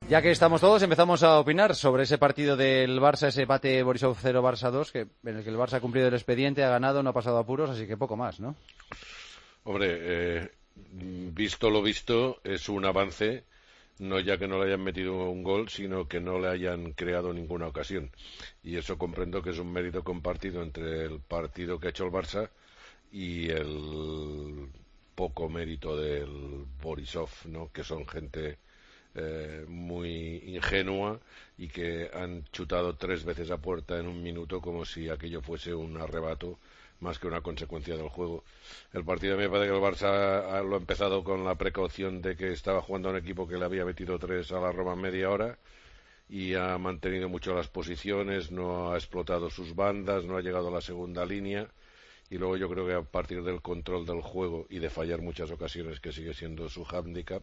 Ya que estamos todos, empezamos a opinar sobre ese partido del Barça, ese empate Borisov 0, Barça 2, en el que el Barça ha cumplido el expediente, ha ganado, no ha pasado apuros, así que poco más, ¿no? Hombre, visto lo visto, es un avance, no ya que no le hayan metido un gol, sino que no le hayan creado ninguna ocasión. Y eso comprendo que es un mérito compartido entre el partido que ha hecho el Barça y el poco mérito del Borisov, ¿no? Que son gente muy ingenua y que han chutado 3 veces a puerta en un minuto como si aquello fuese un arrebato más que una consecuencia del juego. El partido me parece que el Barça lo ha empezado con la precaución de que estaba jugando a un equipo que le había metido 3 a la Roma en media hora y ha mantenido mucho las posiciones, no ha explotado sus bandas, no ha llegado a la segunda línea y luego yo creo que a partir del control del juego y de fallar muchas ocasiones, que sigue siendo su hándicap,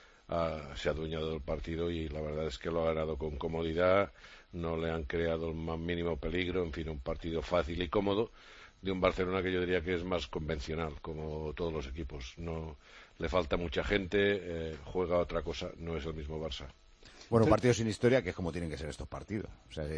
se ha adueñado del partido y la verdad es que lo ha ganado con comodidad, no le han creado el más mínimo peligro, en fin, un partido fácil y cómodo de un Barcelona que yo diría que es más convencional, como todos los equipos. No le falta mucha gente, juega otra cosa, no es el mismo Barça. Bueno, un partido sin historia, que es como tienen que ser estos partidos. O sea,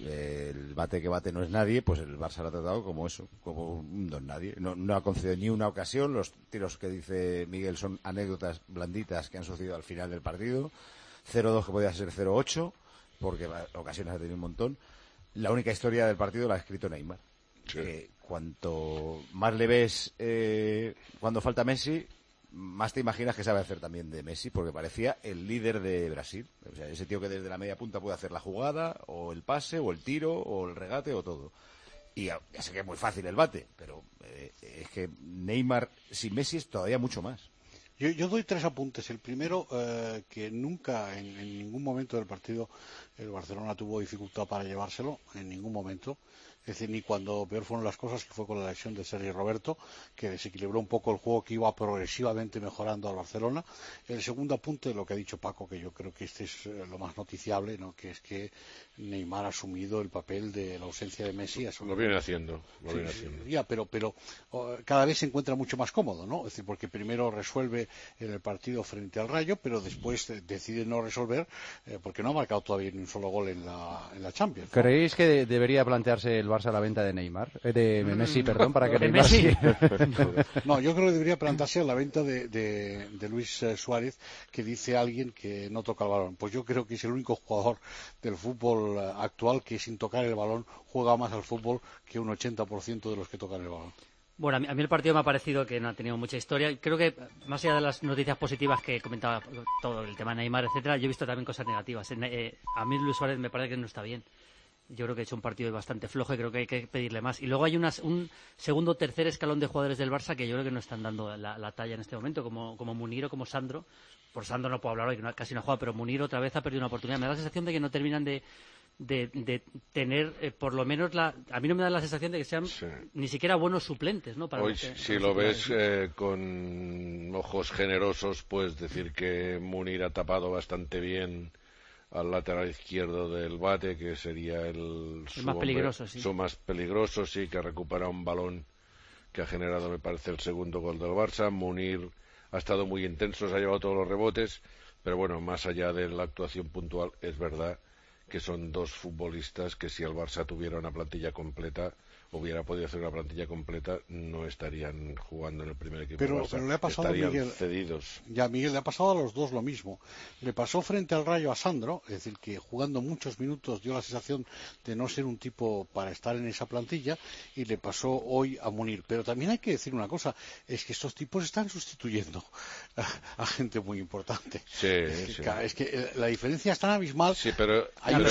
el bate que bate no es nadie, pues el Barça lo ha tratado como eso, como un don nadie. No ha concedido ni una ocasión. Los tiros que dice Miguel son anécdotas blanditas que han sucedido al final del partido. 0-2 que podía ser 0-8, porque ocasiones ha tenido un montón. La única historia del partido la ha escrito Neymar. Sí. Cuanto más le ves cuando falta Messi, más te imaginas que sabe hacer también de Messi, porque parecía el líder de Brasil. O sea, ese tío que desde la media punta puede hacer la jugada, o el pase, o el tiro, o el regate, o todo. Y ya sé que es muy fácil el bate, pero es que Neymar sin Messi es todavía mucho más. Yo doy 3 apuntes. El primero, que nunca, en ningún momento del partido, el Barcelona tuvo dificultad para llevárselo, en ningún momento. Es decir, ni cuando peor fueron las cosas, que fue con la lesión de Sergi Roberto, que desequilibró un poco el juego, que iba progresivamente mejorando al Barcelona. El segundo apunte, lo que ha dicho Paco, que yo creo que este es lo más noticiable, ¿no? Que es que Neymar ha asumido el papel de la ausencia de Messi. Lo viene haciendo. Ya, pero cada vez se encuentra mucho más cómodo, ¿no? Es decir, porque primero resuelve en el partido frente al Rayo, pero después decide no resolver porque no ha marcado todavía ni un solo gol en la Champions, ¿no? ¿Creéis que debería plantearse el Barça la venta de Neymar? De Messi, perdón, para que ¿De Neymar... Messi? No, yo creo que debería plantearse la venta de Luis Suárez, que dice alguien que no toca el balón. Pues yo creo que es el único jugador del fútbol actual que sin tocar el balón juega más al fútbol que un 80% de los que tocan el balón. Bueno, a mí el partido me ha parecido que no ha tenido mucha historia. Creo que, más allá de las noticias positivas que comentaba, todo el tema de Neymar, etcétera, yo he visto también cosas negativas. A mí Luis Suárez me parece que no está bien. Yo creo que ha hecho un partido bastante flojo y creo que hay que pedirle más. Y luego hay un segundo o tercer escalón de jugadores del Barça que yo creo que no están dando la talla en este momento, como Munir o como Sandro. Por Sandro no puedo hablar hoy, que casi no juega, pero Munir otra vez ha perdido una oportunidad. Me da la sensación de que no terminan de tener por lo menos a mí no me da la sensación de que sean ni siquiera buenos suplentes, ¿no? Para hoy si lo ves con ojos generosos, puedes decir que Munir ha tapado bastante bien al lateral izquierdo del bate, que sería el más peligroso, sí. Su más peligroso, sí, que ha recuperado un balón que ha generado, me parece, el segundo gol del Barça. Munir ha estado muy intenso, se ha llevado todos los rebotes, pero bueno, más allá de la actuación puntual, es verdad que son dos futbolistas que si el Barça tuviera una plantilla completa, hubiera podido hacer una plantilla completa, no estarían jugando en el primer equipo del Barça. Pero le ha pasado a Miguel, cedidos. Ya, Miguel, le ha pasado a los dos lo mismo. Le pasó frente al Rayo a Sandro, es decir, que jugando muchos minutos dio la sensación de no ser un tipo para estar en esa plantilla, y le pasó hoy a Munir. Pero también hay que decir una cosa, es que estos tipos están sustituyendo a gente muy importante. Sí, es que la diferencia es tan abismal. Sí, pero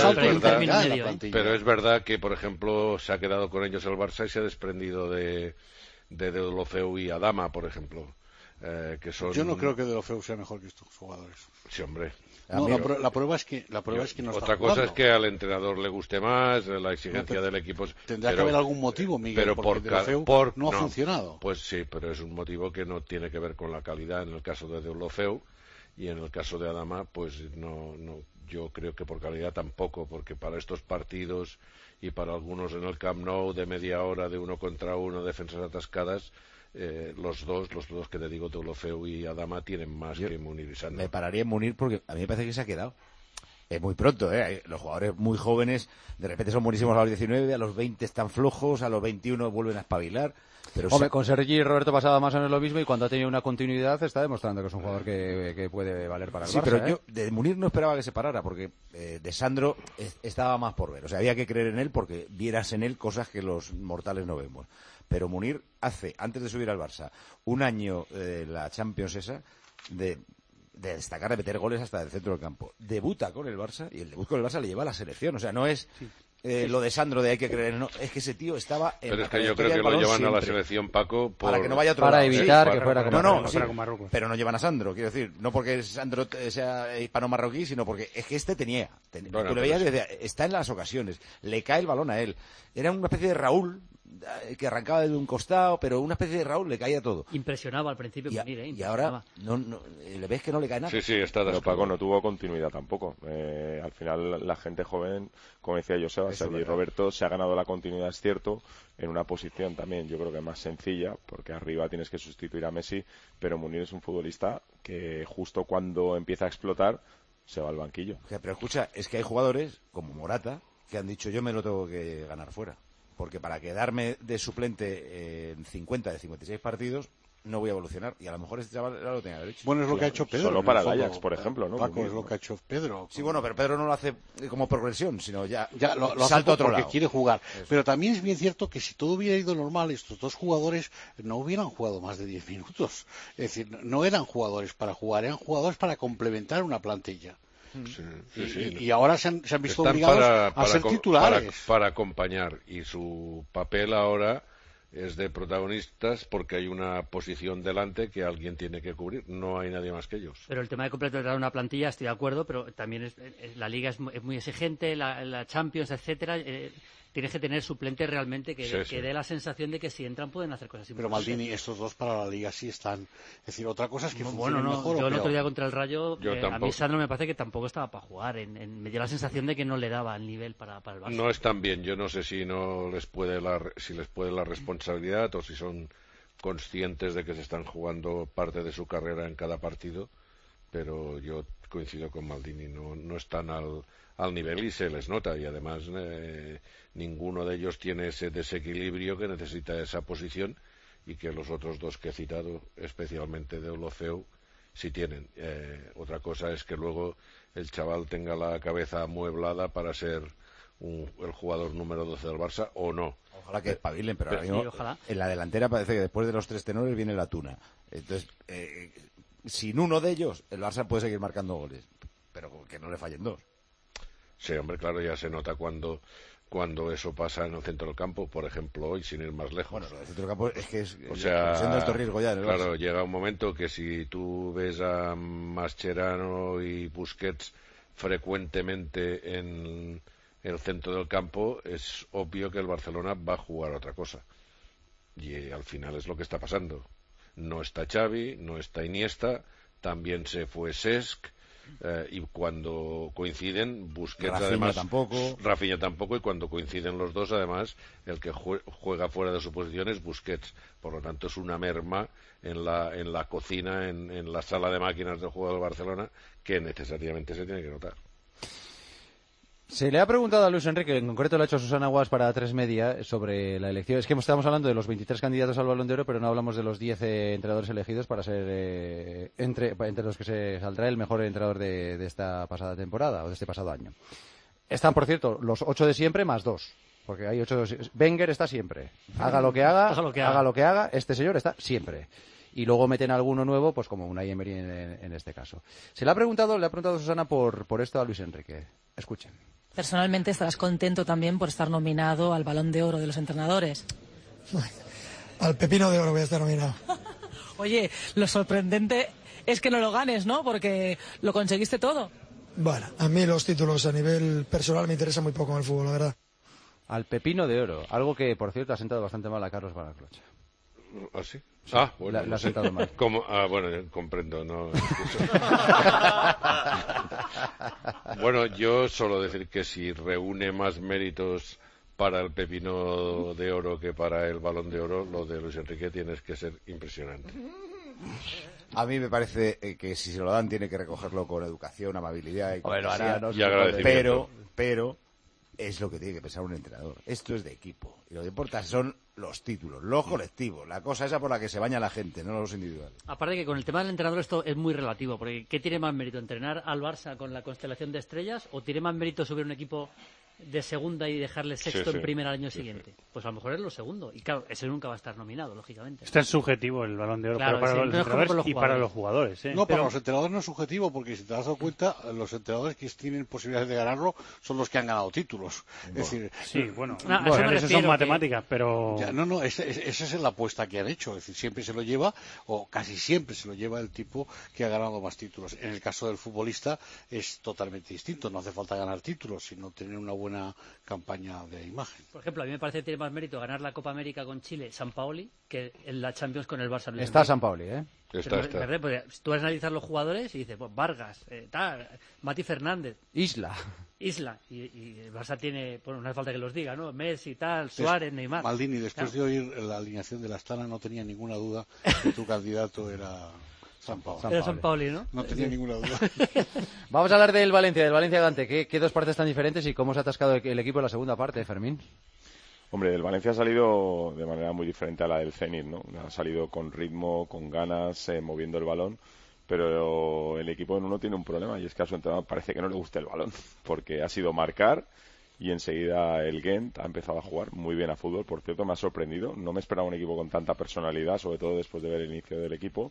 es verdad que, por ejemplo, se ha quedado con ellos el Barça y se ha desprendido de Deulofeu y Adama, por ejemplo. Que son... Yo no creo que Deulofeu sea mejor que estos jugadores. Sí, hombre. No, la prueba es que no está jugando. Otra cosa es que al entrenador le guste más, la exigencia del equipo. Tendrá que haber algún motivo, Miguel, porque Deulofeu no ha funcionado. Pues sí, pero es un motivo que no tiene que ver con la calidad en el caso de Deulofeu, y en el caso de Adama, pues no, yo creo que por calidad tampoco, porque para estos partidos y para algunos en el Camp Nou de media hora, de 1 contra 1, defensas atascadas, los dos que te digo, Deulofeu y Adama, tienen más que Munir y Sandro. Me pararía en Munir porque a mí me parece que se ha quedado. Es muy pronto, ¿eh? Los jugadores muy jóvenes, de repente son buenísimos a los 19, a los 20 están flojos, a los 21 vuelven a espabilar. Pero Hombre, con Sergi y Roberto pasaba más o menos lo mismo y cuando ha tenido una continuidad está demostrando que es un jugador que puede valer para el Barça. Sí, pero yo de Munir no esperaba que se parara porque de Sandro estaba más por ver. O sea, había que creer en él porque vieras en él cosas que los mortales no vemos. Pero Munir hace, antes de subir al Barça, un año la Champions esa, de destacar, de meter goles hasta el centro del campo. Debuta con el Barça y el debut con el Barça le lleva a la selección. O sea, no es... Sí. Lo de Sandro de hay que creer, no, es que ese tío estaba en pero es que yo creo que lo llevan siempre a la selección, Paco, para que no vaya a otro para lado. evitar sí, que fuera con Marruecos. Pero no llevan a Sandro, quiero decir, no porque Sandro sea hispano-marroquí, sino porque es que este tenía bueno, tú le veías está en las ocasiones, le cae el balón a él, era una especie de Raúl que arrancaba de un costado, pero una especie de Raúl le caía todo. Impresionaba al principio. Y ahora no, le ves que no le cae nada. Sí, está pero Paco no tuvo continuidad tampoco. Al final la gente joven, como decía Joseba, Sergi Roberto se ha ganado la continuidad, es cierto, en una posición también yo creo que más sencilla, porque arriba tienes que sustituir a Messi, pero Munir es un futbolista que justo cuando empieza a explotar se va al banquillo. Pero escucha, es que hay jugadores como Morata que han dicho yo me lo tengo que ganar fuera. Porque para quedarme de suplente en 50 de 56 partidos no voy a evolucionar. Y a lo mejor este chaval ya lo tenía derecho. Bueno, es lo que ha hecho Pedro. Solo para el Ajax, por ejemplo, ¿no? Paco, es lo que ha hecho Pedro. Sí, bueno, pero Pedro no lo hace como progresión, sino ya lo salta hace a otro lado. Porque quiere jugar. Eso. Pero también es bien cierto que si todo hubiera ido normal, estos dos jugadores no hubieran jugado más de 10 minutos. Es decir, no eran jugadores para jugar, eran jugadores para complementar una plantilla. Sí. Y ahora se han visto obligados a ser titulares. Para acompañar. Y su papel ahora es de protagonistas porque hay una posición delante que alguien tiene que cubrir. No hay nadie más que ellos. Pero el tema de completar una plantilla, estoy de acuerdo, pero también la Liga es muy exigente, la Champions, etcétera. Tienes que tener suplentes realmente que dé la sensación de que si entran pueden hacer cosas importantes. Pero Maldini, estos dos para la Liga sí están. Es decir, otra cosa es que funcionen mejor. Yo el otro día contra el Rayo, a mí Sandro me parece que tampoco estaba para jugar. Me dio la sensación de que no le daba el nivel para el Barça. No están bien. Yo no sé si les puede la responsabilidad o si son conscientes de que se están jugando parte de su carrera en cada partido. Pero yo coincido con Maldini. No están al nivel y se les nota. Y además ninguno de ellos tiene ese desequilibrio que necesita esa posición y que los otros dos que he citado, especialmente de Olofeu, sí tienen. Otra cosa es que luego el chaval tenga la cabeza amueblada para ser el jugador número 12 del Barça o no. Ojalá que espabilen, pero ahora mismo en la delantera parece que después de los tres tenores viene la tuna. Entonces, sin uno de ellos, el Barça puede seguir marcando goles, pero que no le fallen dos. Sí, hombre, claro, ya se nota cuando eso pasa en el centro del campo, por ejemplo, hoy, sin ir más lejos. Bueno, el centro del campo es que es... O sea, siendo esto riesgo ya. Claro, llega un momento que si tú ves a Mascherano y Busquets frecuentemente en el centro del campo, es obvio que el Barcelona va a jugar otra cosa. Y al final es lo que está pasando. No está Xavi, no está Iniesta, también se fue Cesc. Y cuando coinciden, Busquets Rafinha tampoco, y cuando coinciden los dos, además, el que juega fuera de su posición es Busquets. Por lo tanto, es una merma en la cocina, en la sala de máquinas del juego del Barcelona, que necesariamente se tiene que notar. Se le ha preguntado a Luis Enrique, en concreto le ha hecho a Susana Guas para 3 Media, sobre la elección. Es que estamos hablando de los 23 candidatos al Balón de Oro, pero no hablamos de los 10 entrenadores elegidos para ser entre los que se saldrá el mejor entrenador de esta pasada temporada o de este pasado año. Están, por cierto, los 8 de siempre más 2, porque hay 8. Wenger está siempre. Haga lo que haga, este señor está siempre. Y luego meten alguno nuevo, pues como Unai Emery en este caso. Le ha preguntado Susana por esto a Luis Enrique. Escuchen. Personalmente estarás contento también por estar nominado al Balón de Oro de los entrenadores. Al Pepino de Oro voy a estar nominado. Oye, lo sorprendente es que no lo ganes, ¿no? Porque lo conseguiste todo. Bueno, a mí los títulos a nivel personal me interesan muy poco en el fútbol, la verdad. Al Pepino de Oro, algo que, por cierto, ha sentado bastante mal a Carlos Baraclocha. ¿Ah, sí? Sí, bueno. Le ha sentado mal. Bueno, comprendo, no. Bueno, yo solo decir que si reúne más méritos para el Pepino de Oro que para el Balón de Oro, lo de Luis Enrique tiene que ser impresionante. A mí me parece que si se lo dan tiene que recogerlo con educación, amabilidad y agradecimiento. Pero es lo que tiene que pensar un entrenador. Esto es de equipo. Y lo que importa son los títulos, los colectivos, la cosa esa por la que se baña la gente, no los individuales. Aparte que con el tema del entrenador esto es muy relativo, porque ¿qué tiene más mérito? ¿Entrenar al Barça con la constelación de estrellas o tiene más mérito subir un equipo de segunda y dejarle sexto en primera al año siguiente? Pues a lo mejor es lo segundo. Y claro, ese nunca va a estar nominado, lógicamente. Esto es subjetivo el Balón de Oro, claro, pero para los entrenadores y para los jugadores. No, para los entrenadores no es subjetivo, porque si te das cuenta, los entrenadores que tienen posibilidades de ganarlo son los que han ganado títulos. Es decir, eso son matemáticas, pero... esa es la apuesta que han hecho. Es decir, siempre se lo lleva, o casi siempre se lo lleva el tipo que ha ganado más títulos. En el caso del futbolista es totalmente distinto. No hace falta ganar títulos, sino tener una buena campaña de imagen. Por ejemplo, a mí me parece que tiene más mérito ganar la Copa América con Chile, Sampaoli, que en la Champions con el Barça. Está Sampaoli, ¿eh? Está. Pues, tú analizas los jugadores y dices, pues Vargas, Mati Fernández, Isla. Y el Barça tiene, bueno, no hace falta que los diga, ¿no? Messi, Suárez, Neymar. Maldini, después de oír la alineación de la Astana, no tenía ninguna duda que tu candidato era Sampaoli. Era Sampaoli, ¿no? No tenía ninguna duda. Vamos a hablar del Valencia-Gante. ¿Qué dos partes tan diferentes y cómo se ha atascado el equipo en la segunda parte, Fermín? Hombre, el Valencia ha salido de manera muy diferente a la del Zenit, ¿no? Ha salido con ritmo, con ganas, moviendo el balón, pero el equipo en uno tiene un problema y es que a su entrenador parece que no le gusta el balón, porque ha sido marcar y enseguida el Gent ha empezado a jugar muy bien a fútbol. Por cierto, me ha sorprendido, no me esperaba un equipo con tanta personalidad, sobre todo después de ver el inicio del equipo,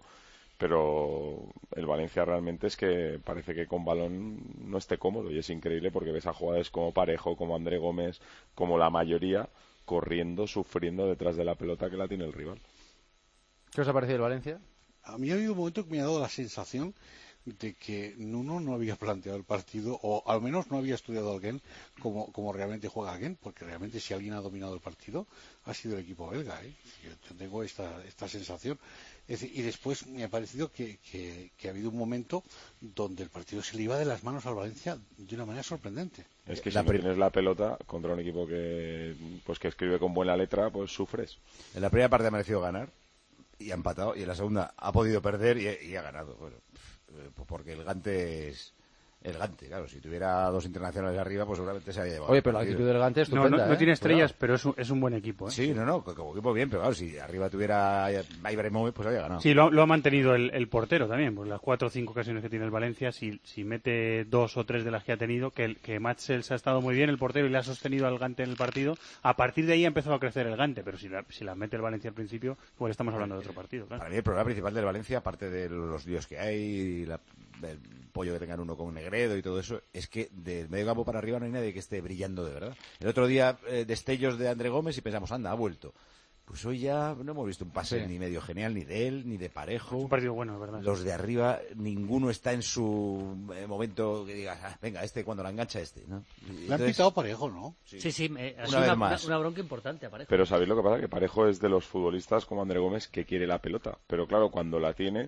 pero el Valencia realmente es que parece que con balón no esté cómodo y es increíble porque ves a jugadores como Parejo, como André Gómez, como la mayoría corriendo, sufriendo detrás de la pelota que la tiene el rival. ¿Qué os ha parecido el Valencia? A mí ha habido un momento que me ha dado la sensación de que Nuno no había planteado el partido, o al menos no había estudiado al Gent como realmente juega el Gent, porque realmente si alguien ha dominado el partido ha sido el equipo belga. Yo tengo esta sensación. Es decir, y después me ha parecido que ha habido un momento donde el partido se le iba de las manos al Valencia de una manera sorprendente. Es que si no tienes la pelota contra un equipo que escribe con buena letra, pues sufres. En la primera parte ha merecido ganar y ha empatado, y en la segunda ha podido perder y ha ganado. Bueno, porque el Gante es el Gante, claro, si tuviera dos internacionales arriba, pues seguramente se había llevado. Oye, pero la actitud del Gante es estupenda. No tiene estrellas, pero es un buen equipo. Sí, como equipo bien, pero claro, si arriba tuviera a Ibrahimovic, pues había ganado. Sí, lo ha mantenido el portero también, pues las 4 o 5 ocasiones que tiene el Valencia, si mete 2 o 3 de las que ha tenido, que Matsels ha estado muy bien, el portero, y le ha sostenido al Gante en el partido, a partir de ahí ha empezado a crecer el Gante, pero si la mete el Valencia al principio, pues estamos hablando de otro partido, claro. Para mí el problema principal del Valencia, aparte de los líos que hay, el pollo que tengan uno con Negredo y todo eso, es que del medio campo para arriba no hay nadie que esté brillando de verdad. El otro día destellos de André Gómez y pensamos, anda, ha vuelto. Pues hoy ya no hemos visto un pase ni medio genial, ni de él, ni de Parejo. Es un partido bueno, es verdad. Los de arriba, ninguno está en su momento que digas, venga, cuando la engancha ¿no? Le han pitado Parejo, ¿no? Sí, ha sido una bronca importante a Parejo. Pero ¿sabéis lo que pasa? Que Parejo es de los futbolistas como André Gómez que quiere la pelota. Pero claro, cuando la tiene...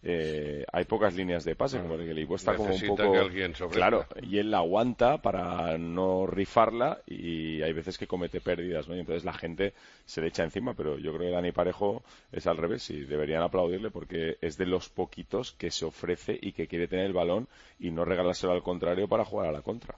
hay pocas líneas de pase, porque el equipo está como un poco claro, y él la aguanta para no rifarla y hay veces que comete pérdidas, ¿no? Y entonces la gente se le echa encima, pero yo creo que Dani Parejo es al revés y deberían aplaudirle porque es de los poquitos que se ofrece y que quiere tener el balón y no regalárselo al contrario para jugar a la contra.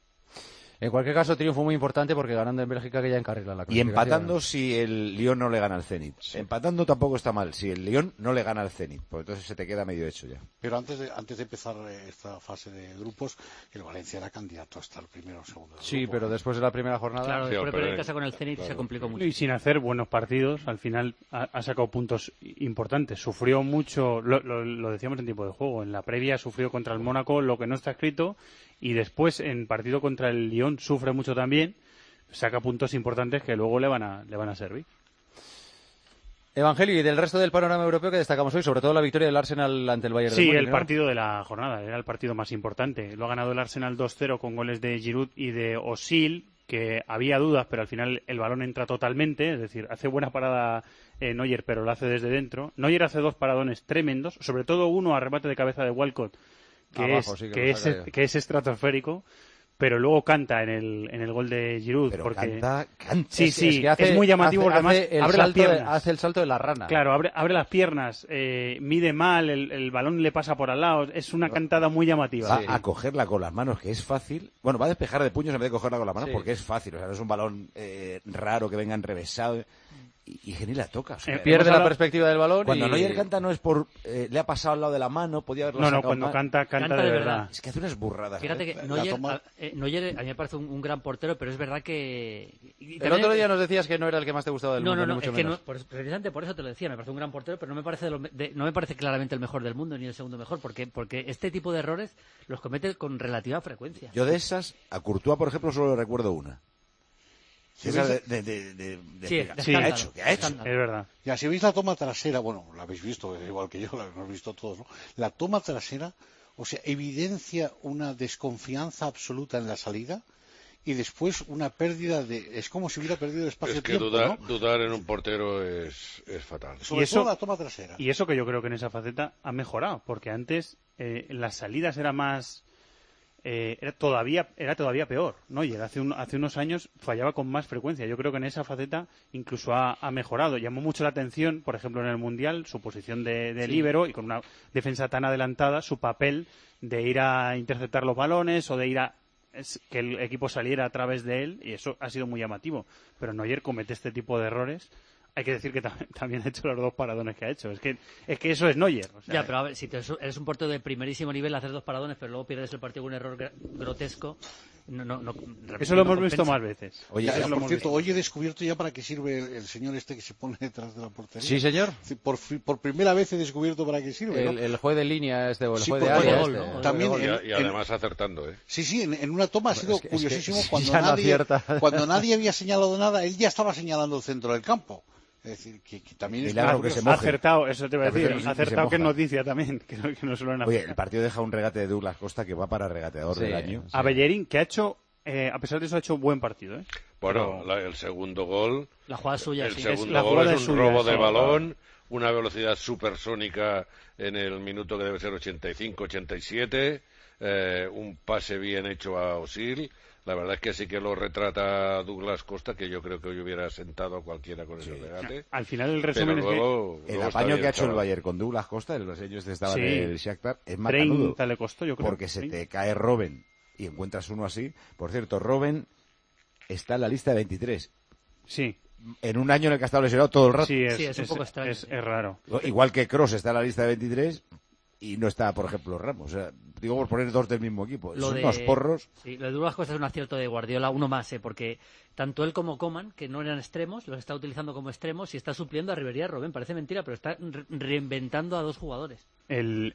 En cualquier caso, triunfo muy importante porque ganando en Bélgica que ya encarrila la clasificación. Y empatando si el Lyon no le gana al Zenit. Sí. Empatando tampoco está mal si el Lyon no le gana al Zenit, pues entonces se te queda medio hecho ya. Pero antes de empezar esta fase de grupos, el Valencia era candidato hasta el primero o segundo. Sí, pero después de la primera jornada... Claro, después de perder en casa con el Zenit se complicó mucho. Y sin hacer buenos partidos, al final ha sacado puntos importantes. Sufrió mucho, lo decíamos en tiempo de juego, en la previa sufrió contra el Mónaco lo que no está escrito, y después en partido contra el Lyon sufre mucho también, saca puntos importantes que luego le van a servir. Evangelio, y del resto del panorama europeo que destacamos hoy, sobre todo la victoria del Arsenal ante el Bayern de Múnich. Sí, el partido de la jornada, era el partido más importante. Lo ha ganado el Arsenal 2-0 con goles de Giroud y de Özil, que había dudas, pero al final el balón entra totalmente, es decir, hace buena parada Neuer, pero lo hace desde dentro. Neuer hace 2 paradones tremendos, sobre todo uno a remate de cabeza de Walcott, que es estratosférico, pero luego canta en el gol de Giroud. Pero porque canta. Sí, Es que hace- es muy llamativo porque además abre las piernas. Hace el salto de la rana. Claro, abre las piernas, mide mal, el balón le pasa por al lado, es una cantada muy llamativa. Va a cogerla con las manos, que es fácil. Bueno, va a despejar de puños en vez de cogerla con las manos, Sí. porque es fácil. O sea, no es un balón raro que venga enrevesado. Y ni la toca. O sea, Pierde la hablado- perspectiva del balón. cuando y... Neuer canta no es por... le ha pasado al lado de la mano, podía haberlo No, sacado cuando más. canta Canta de de verdad. verdad. Es que hace unas burradas. Fíjate que La Neuer, toma- Neuer a mí me parece un gran portero, pero es verdad que... y El también- otro día nos decías que no era el que más te gustaba del mundo, ni es mucho que menos. precisamente por eso te lo decía, me parece un gran portero, pero no me parece no me parece claramente el mejor del mundo ni el segundo mejor, porque este tipo de errores los comete con relativa frecuencia. Yo de esas, a Courtois, por ejemplo, solo le recuerdo una. Sí, Esa ¿ves? Sí, explicar. de ¿Qué ha escándalo. hecho? ¿Qué ha hecho? Es verdad. Ya, si veis la toma trasera, bueno, la habéis visto, igual que yo, la hemos visto todos, ¿no? La toma trasera, o sea, evidencia una desconfianza absoluta en la salida y después una pérdida de... Es como si hubiera perdido Es que espacio-tiempo, dudar, ¿no? dudar en un portero es fatal. Sobre Y eso- todo la toma trasera. Y eso que yo creo que en esa faceta ha mejorado, porque antes las salidas era más... era todavía peor, ¿no? Y hace unos años fallaba con más frecuencia. Yo creo que en esa faceta incluso ha mejorado. Llamó mucho la atención, por ejemplo, en el Mundial, su posición de líbero y con una defensa tan adelantada, su papel de ir a interceptar los balones o de ir a que el equipo saliera a través de él, y eso ha sido muy llamativo. Pero Neuer comete este tipo de errores. Hay que decir que también ha hecho los 2 paradones que ha hecho. Es que eso es Neuer. O sea, Ya, pero a ver, si eres un portero de primerísimo nivel, hacer 2 paradones, pero luego pierdes el partido con un error grotesco, eso lo hemos visto más veces. Oye, Ya, Eso lo por hemos cierto, visto. hoy he descubierto ya para qué sirve el señor este que se pone detrás de la portería. Sí, señor. Sí, por primera vez he descubierto para qué sirve, ¿no? El juez de línea o el Sí, juez de por área. gol, este. ¿no? También Y además acertando, ¿eh? Sí, en una toma ha sido es que curiosísimo si cuando ya no acierta. cuando nadie había señalado nada, él ya estaba señalando el centro del campo. Es decir, que también es Milagro que se moje. Acertado, eso te voy a decir. Que se Acertado que es moja. noticia también, que no suelen Oye, hacer. el partido deja un regate de Douglas Costa que va para regateador Sí, del año. sí. A Bellerín, que ha hecho, a pesar de eso, ha hecho un buen partido, ¿eh? Bueno, el segundo gol, La jugada suya, el sí. segundo la gol jugada es es un suya, robo de sí. balón, una velocidad supersónica en el minuto que debe ser 85-87, un pase bien hecho a Osil. La verdad es que sí que lo retrata Douglas Costa, que yo creo que hoy hubiera sentado a cualquiera con ese regate. Al final el Pero resumen es que luego, El luego está apaño bien que ha hecho el chaval. Bayern con Douglas Costa, el brasileño este estaba Sí. en el Shakhtar, es macanudo. 30 le costó, yo creo. Porque se Sí. te cae Robben y encuentras uno así. Por cierto, Robben está en la lista de 23. Sí, En un año en el que ha estado lesionado todo el rato. sí, Sí, es un poco extraño, Es sí. raro. Igual que Kroos está en la lista de 23 y no está, por ejemplo, Ramos. O sea, digo por poner 2 del mismo equipo. Son unos porros. Sí, lo de Douglas Costa es un acierto de Guardiola, uno más, porque tanto él como Coman, que no eran extremos, los está utilizando como extremos y está supliendo a Ribery y a Robben. Parece mentira, pero está reinventando a 2 jugadores. El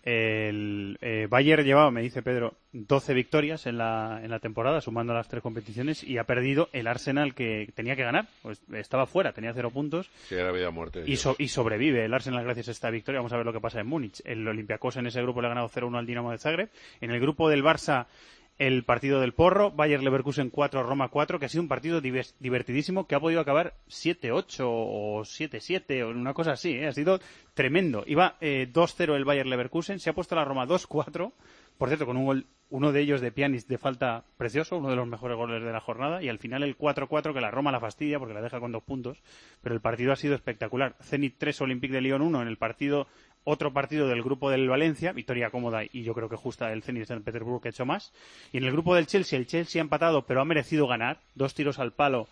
Bayern llevaba, me dice Pedro, 12 victorias en la temporada, sumando las 3 competiciones, y ha perdido el Arsenal que tenía que ganar. Pues estaba fuera, tenía 0 puntos. Sí, era vida o muerte. Y sobrevive el Arsenal gracias a esta victoria. Vamos a ver lo que pasa en Múnich. El Olympiacos en ese grupo le ha ganado 0-1 al Dinamo de Zagreb. En el grupo del Barça, el partido del Porro, Bayer Leverkusen 4, Roma 4, que ha sido un partido divertidísimo, que ha podido acabar 7-8 o 7-7 o una cosa así, ¿eh? Ha sido tremendo. Iba 2-0 el Bayer Leverkusen, se ha puesto la Roma 2-4, por cierto, con un gol, uno de ellos de Pjanic de falta precioso, uno de los mejores goles de la jornada, y al final el 4-4 que la Roma la fastidia porque la deja con 2 puntos, pero el partido ha sido espectacular. Zenit 3, Olympique de Lyon 1 en el partido. Otro partido del grupo del Valencia, victoria cómoda y yo creo que justa del Zenit de San Petersburgo, que ha hecho más. Y en el grupo del Chelsea, el Chelsea ha empatado, pero ha merecido ganar. 2 tiros al palo.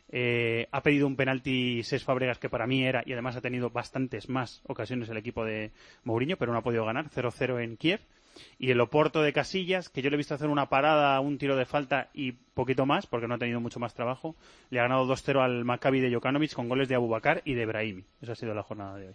Ha pedido un penalti Cesc Fábregas, que para mí era, y además ha tenido bastantes más ocasiones el equipo de Mourinho, pero no ha podido ganar. 0-0 en Kiev. Y el Oporto de Casillas, que yo le he visto hacer una parada, un tiro de falta y poquito más, porque no ha tenido mucho más trabajo, le ha ganado 2-0 al Maccabi de Jokanovic con goles de Abubakar y de Brahimi. Esa ha sido la jornada de hoy.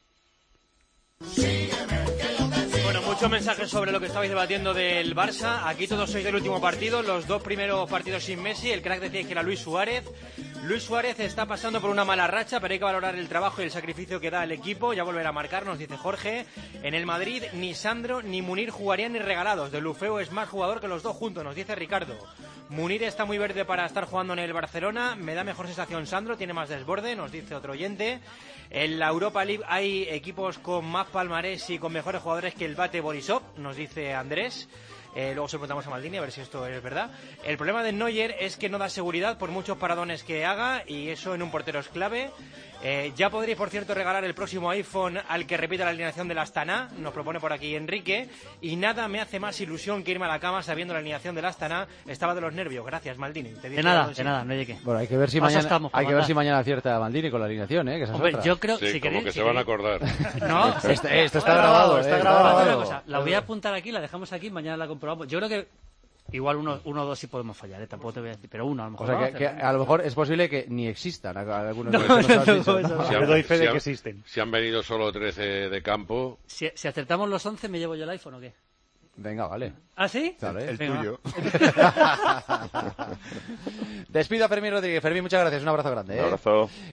Bueno, muchos mensajes sobre lo que estabais debatiendo del Barça. Aquí todos sois del último partido, los 2 primeros partidos sin Messi. El crack decía que era Luis Suárez. Luis Suárez está pasando por una mala racha, pero hay que valorar el trabajo y el sacrificio que da el equipo. Ya volverá a marcar, nos dice Jorge. En el Madrid ni Sandro ni Munir jugarían ni regalados. Deulofeu es más jugador que los dos juntos, nos dice Ricardo. Munir está muy verde para estar jugando en el Barcelona. Me da mejor sensación Sandro, tiene más desborde, nos dice otro oyente. En la Europa League hay equipos con más palmarés y con mejores jugadores que el Bate Borisov, nos dice Andrés. Luego se lo preguntamos a Maldini a ver si esto es verdad. El problema de Neuer es que no da seguridad por muchos paradones que haga, y eso en un portero es clave. Ya podréis, por cierto, regalar el próximo iPhone al que repita la alineación del Astana, nos propone por aquí Enrique, y nada me hace más ilusión que irme a la cama sabiendo la alineación del Astana. Estaba de los nervios. Gracias, Maldini. De nada, no llegué. Bueno, hay que ver si mañana acierta Maldini con la alineación, que esa es otra. Yo creo, sí, si como queréis, que se van a acordar. No, esto está grabado. Está grabado. La voy a apuntar aquí, la dejamos aquí, mañana la comprobamos. Yo creo que igual uno o dos sí podemos fallar, tampoco te voy a decir, pero uno a lo mejor. O sea, que a lo mejor es posible que ni existan algunos de no, los que nos has dicho. Le doy fe de que existen. Si han venido solo 13 de campo. Si acertamos los 11, ¿me llevo yo el iPhone o qué? Venga, vale. ¿Ah, sí? Vale. El tuyo. Despido a Fermín Rodríguez. Fermín, muchas gracias. Un abrazo grande. Un abrazo.